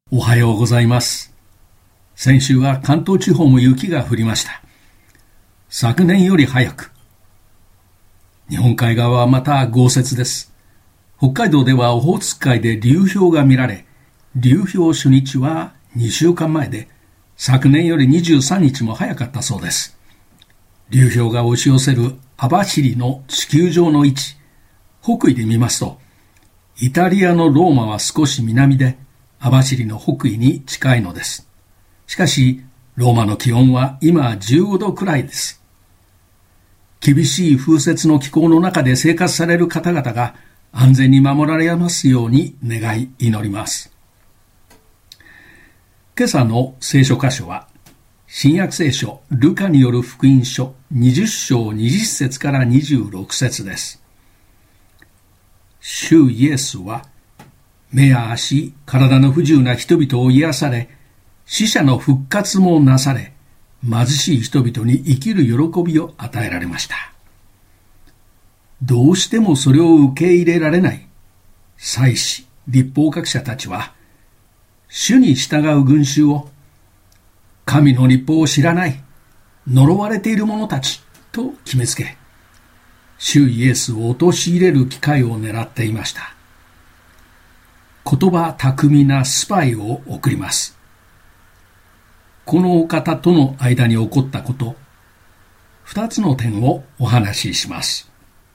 おはようございます。先週は関東地方も雪が降りました。昨年より早く。日本海側はまた豪雪です。北海道ではオホーツク海で流氷が見られ、流氷初日は2週間前で、昨年より23日も早かったそうです。流氷が押し寄せる網走の地球上の位置、北緯で見ますと、イタリアのローマは少し南で、網走の北緯に近いのです。しかし、ローマの気温は今15度くらいです。厳しい風雪の気候の中で生活される方々が安全に守られますように願い祈ります。今朝の聖書箇所は、新約聖書ルカによる福音書20章20節から26節です。主イエスは、目や足、体の不自由な人々を癒され、死者の復活もなされ、貧しい人々に生きる喜びを与えられました。どうしてもそれを受け入れられない祭司、律法学者たちは、主に従う群衆を、神の律法を知らない、呪われている者たちと決めつけ、主イエスを陥れる機会を狙っていました。言葉巧みなスパイを送ります。このお方との間に起こったこと、二つの点をお話しします。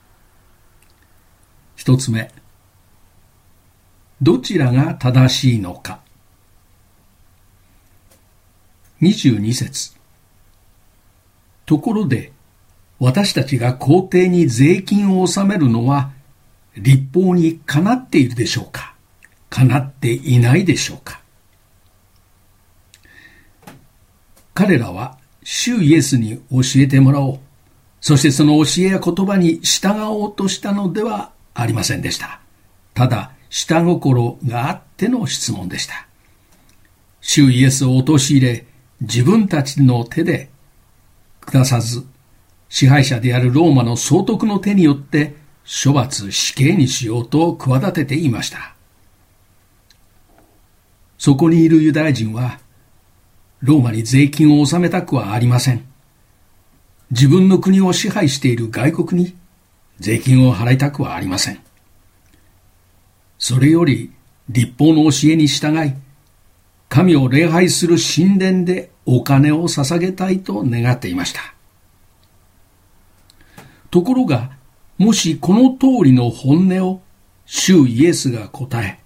一つ目、どちらが正しいのか。22節。ところで、私たちが皇帝に税金を納めるのは、律法にかなっているでしょうか。かなっていないでしょうか。彼らは主イエスに教えてもらおう。そしてその教えや言葉に従おうとしたのではありませんでした。ただ、下心があっての質問でした。主イエスを陥れ、自分たちの手で下さず、支配者であるローマの総督の手によって処罰死刑にしようと企てていました。そこにいるユダヤ人は、ローマに税金を納めたくはありません。自分の国を支配している外国に税金を払いたくはありません。それより律法の教えに従い、神を礼拝する神殿でお金を捧げたいと願っていました。ところが、もしこの通りの本音を主イエスが答え、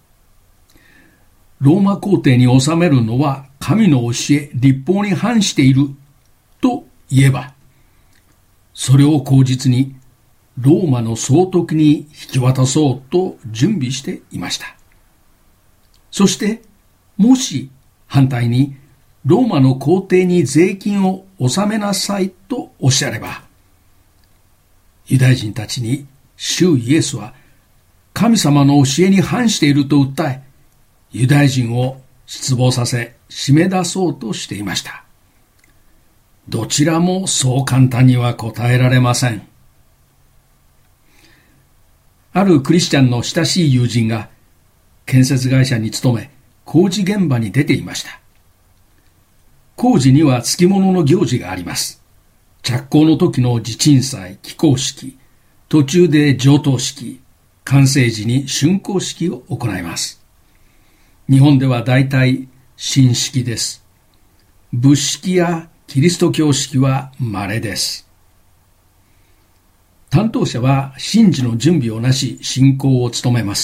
ローマ皇帝に納めるのは神の教え、律法に反していると言えば、それを口実にローマの総督に引き渡そうと準備していました。そして、もし反対にローマの皇帝に税金を納めなさいとおっしゃれば、ユダヤ人たちに主イエスは神様の教えに反していると訴え、ユダヤ人を失望させ、締め出そうとしていました。どちらもそう簡単には答えられません。あるクリスチャンの親しい友人が、建設会社に勤め、工事現場に出ていました。工事には付き物の行事があります。着工の時の地鎮祭、起工式、途中で上棟式、完成時に竣工式を行います。日本では大体神式です。仏式やキリスト教式は稀です。担当者は神事の準備をなし進行を務めます。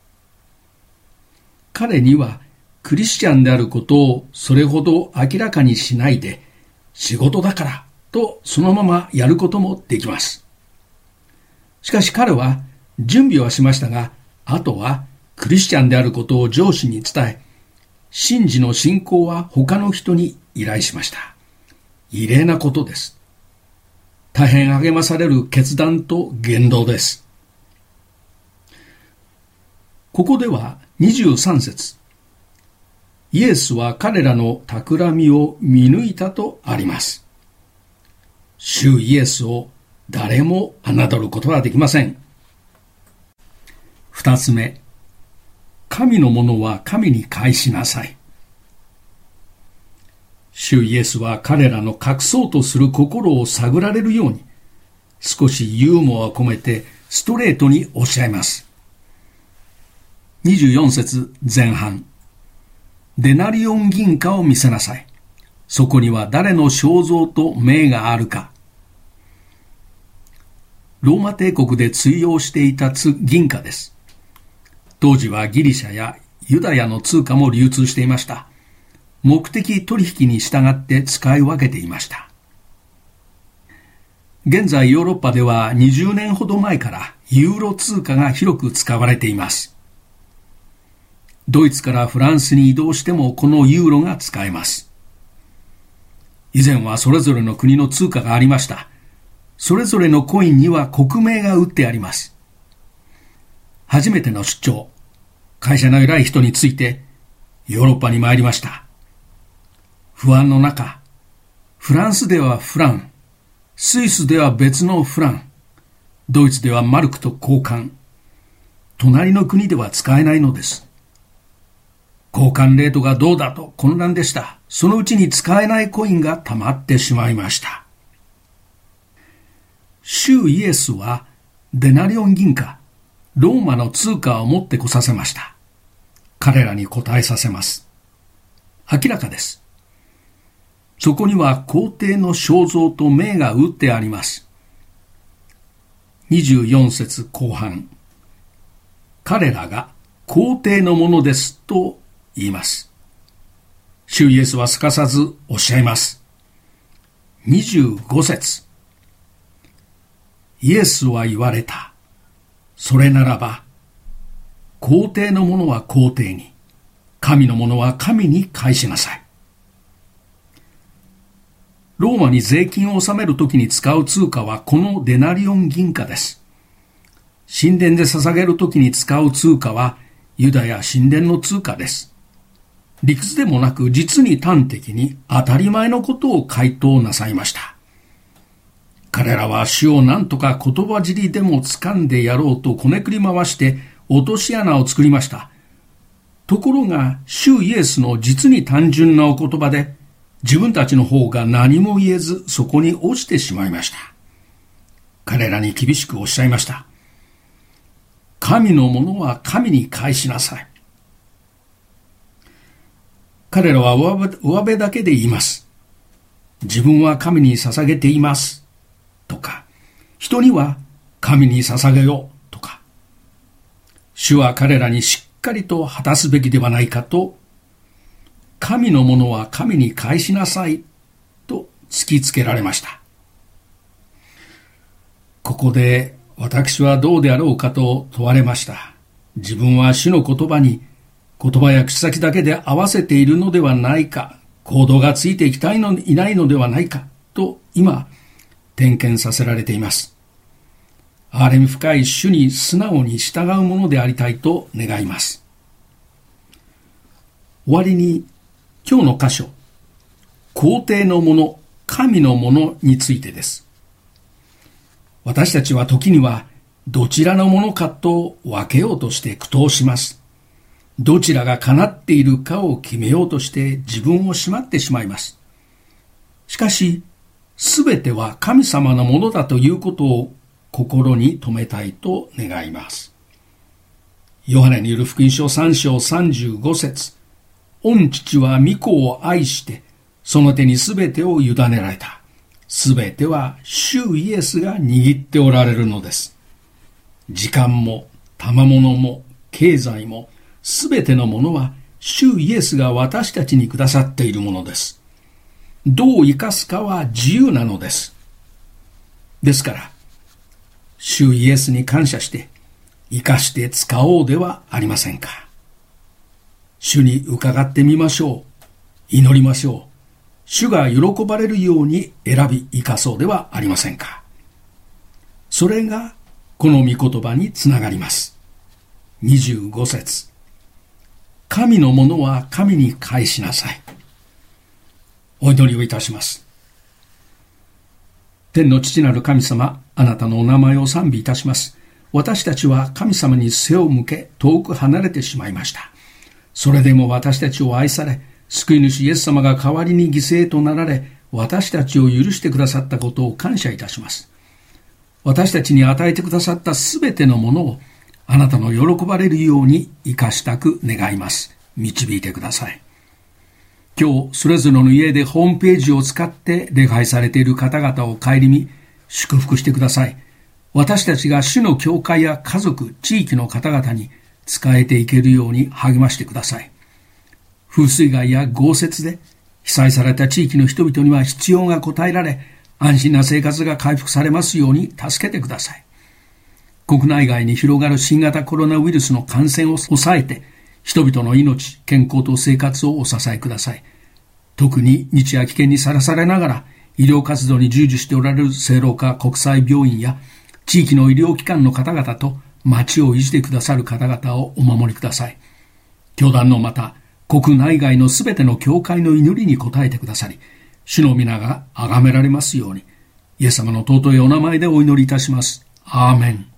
彼にはクリスチャンであることをそれほど明らかにしないで、仕事だからとそのままやることもできます。しかし彼は準備はしましたが、あとはクリスチャンであることを上司に伝え、神事の進行は他の人に依頼しました。異例なことです。大変励まされる決断と言動です。ここでは23節、イエスは彼らの企みを見抜いたとあります。主イエスを誰も侮ることはできません。二つ目、 神のものは神に返しなさい。主イエスは彼らの隠そうとする心を探られるように、少しユーモアを込めてストレートにおっしゃいます。24節前半。デナリオン銀貨を見せなさい。そこには誰の肖像と名があるか。ローマ帝国で通用していた銀貨です。当時はギリシャやユダヤの通貨も流通していました。目的取引に従って使い分けていました。現在ヨーロッパでは20年ほど前からユーロ通貨が広く使われています。ドイツからフランスに移動してもこのユーロが使えます。以前はそれぞれの国の通貨がありました。それぞれのコインには国名が打ってあります。初めての出張、会社の偉い人についてヨーロッパに参りました。不安の中、フランスではフラン、スイスでは別のフラン、ドイツではマルクと交換、隣の国では使えないのです。交換レートがどうだと混乱でした。そのうちに使えないコインが溜まってしまいました。主イエスはデナリオン銀貨、ローマの通貨を持ってこさせました。彼らに答えさせます。明らかです。そこには皇帝の肖像と名が打ってあります。24節後半。彼らが皇帝のものですと言います。主イエスはすかさずおっしゃいます。25節。イエスは言われた。それならば、皇帝のものは皇帝に、神のものは神に返しなさい。ローマに税金を納めるときに使う通貨はこのデナリオン銀貨です。神殿で捧げるときに使う通貨はユダヤ神殿の通貨です。理屈でもなく実に端的に当たり前のことを回答なさいました。彼らは主を何とか言葉尻でも掴んでやろうとこねくり回して落とし穴を作りました。ところが主イエスの実に単純なお言葉で自分たちの方が何も言えずそこに落ちてしまいました。彼らに厳しくおっしゃいました。神のものは神に返しなさい。彼らは上辺だけで言います。自分は神に捧げています。とか、人には神に捧げようとか、主は彼らにしっかりと果たすべきではないかと、神のものは神に返しなさいと突きつけられました。ここで私はどうであろうかと問われました。自分は主の言葉に言葉や口先だけで合わせているのではないか、行動がついていないのではないかと今、点検させられています。憐れみ深い主に素直に従うものでありたいと願います。終わりに今日の箇所、皇帝のもの、神のものについてです。私たちは時にはどちらのものかと分けようとして苦闘します。どちらがかなっているかを決めようとして自分をしまってしまいます。しかし、すべては神様のものだということを心に留めたいと願います。ヨハネによる福音書3章35節。御父は御子を愛して、その手にすべてを委ねられた。すべては主イエスが握っておられるのです。時間も、賜物も、経済も、すべてのものは主イエスが私たちにくださっているものです。どう生かすかは自由なのです。ですから、主イエスに感謝して生かして使おうではありませんか。主に伺ってみましょう。祈りましょう。主が喜ばれるように選び生かそうではありませんか。それがこの御言葉につながります。25節。神のものは神に返しなさい。お祈りをいたします。天の父なる神様、あなたのお名前を賛美いたします。 私たちは神様に背を向け遠く離れてしまいました。それでも私たちを愛され、救い主イエス様が代わりに犠牲となられ、私たちを許してくださったことを感謝いたします。私たちに与えてくださったすべてのものをあなたの喜ばれるように生かしたく願います。導いてください。今日それぞれの家でホームページを使って礼拝されている方々を顧み祝福してください。私たちが主の教会や家族、地域の方々に仕えていけるように励ましてください。風水害や豪雪で被災された地域の人々には必要が応えられ、安心な生活が回復されますように助けてください。国内外に広がる新型コロナウイルスの感染を抑えて、人々の命、健康と生活をお支えください。特に日夜危険にさらされながら医療活動に従事しておられる聖路加国際病院や地域の医療機関の方々と町を維持てくださる方々をお守りください。教団のまた国内外のすべての教会の祈りに応えてくださり、主の皆が崇められますように、イエス様の尊いお名前でお祈りいたします。アーメン。